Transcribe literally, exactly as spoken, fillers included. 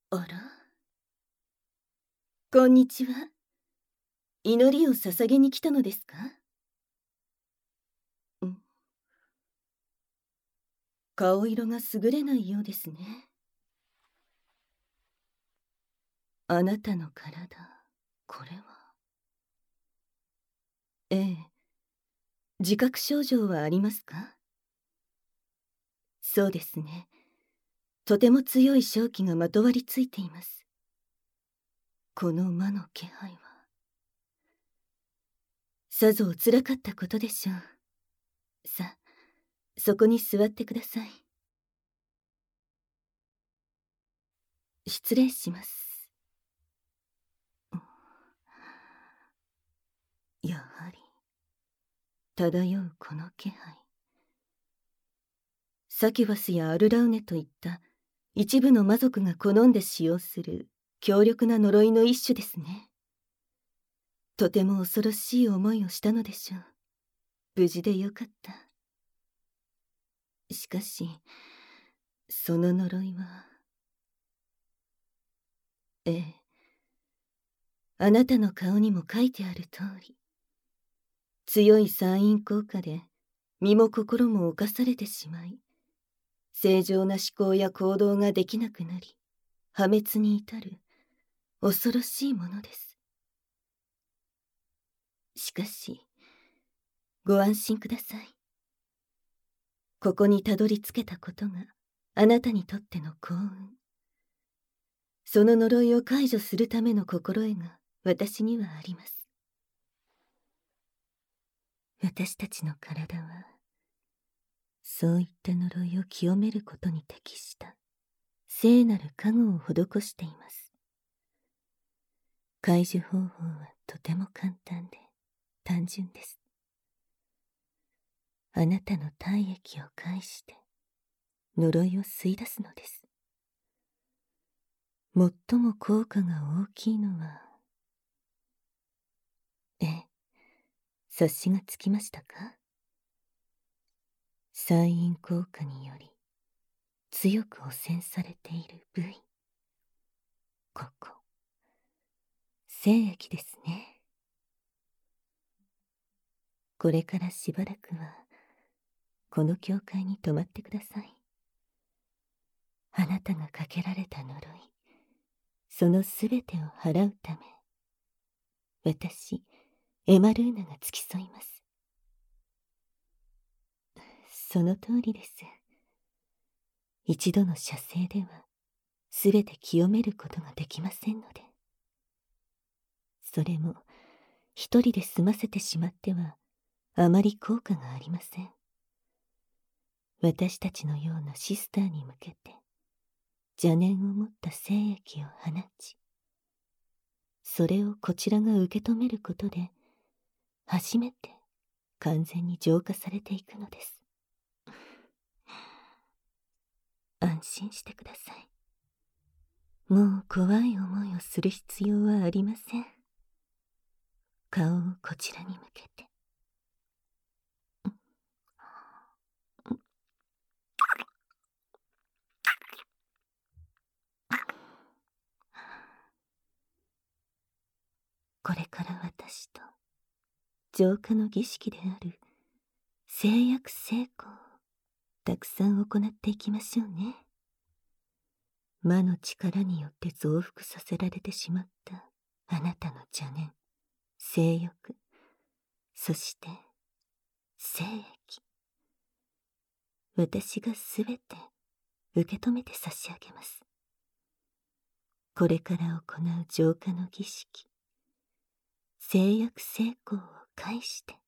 あら、こんにちは。祈りを捧げに来たのですか？ん、顔色が優れないようですね。あなたの体、これは。ええ、自覚症状はありますか？そうですね。とても強い瘴気がまとわりついています。この魔の気配は。さぞおつらかったことでしょう。さあ、そこに座ってください。失礼します。やはり、漂うこの気配。サキュバスやアルラウネといった一部の魔族が好んで使用する強力な呪いの一種ですね。とても恐ろしい思いをしたのでしょう。無事でよかった。しかし、その呪いは。ええ、あなたの顔にも書いてある通り、強い散因効果で身も心も侵されてしまい、正常な思考や行動ができなくなり、破滅に至る恐ろしいものです。しかし、ご安心ください。ここにたどり着けたことがあなたにとっての幸運。その呪いを解除するための心得が私にはあります。私たちの体は、そういった呪いを清めることに適した聖なる加護を施しています。解除方法はとても簡単で単純です。あなたの体液を介して呪いを吸い出すのです。最も効果が大きいのは、ええ、察しがつきましたか？散因効果により強く汚染されている部位、ここ、精液ですね。これからしばらくはこの教会に泊まってください。あなたがかけられた呪い、そのすべてを払うため、私、エマルーナが付き添います。その通りです。一度の射精では、すべて清めることができませんので。それも、一人で済ませてしまっては、あまり効果がありません。私たちのようなシスターに向けて、邪念を持った精液を放ち、それをこちらが受け止めることで、初めて完全に浄化されていくのです。安心してください。もう怖い思いをする必要はありません。顔をこちらに向けて。これから私と浄化の儀式である誓約成功をたくさん行っていきましょうね。魔の力によって増幅させられてしまったあなたの邪念、性欲、そして精液。私がすべて受け止めて差し上げます。これから行う浄化の儀式、誓約成功を介して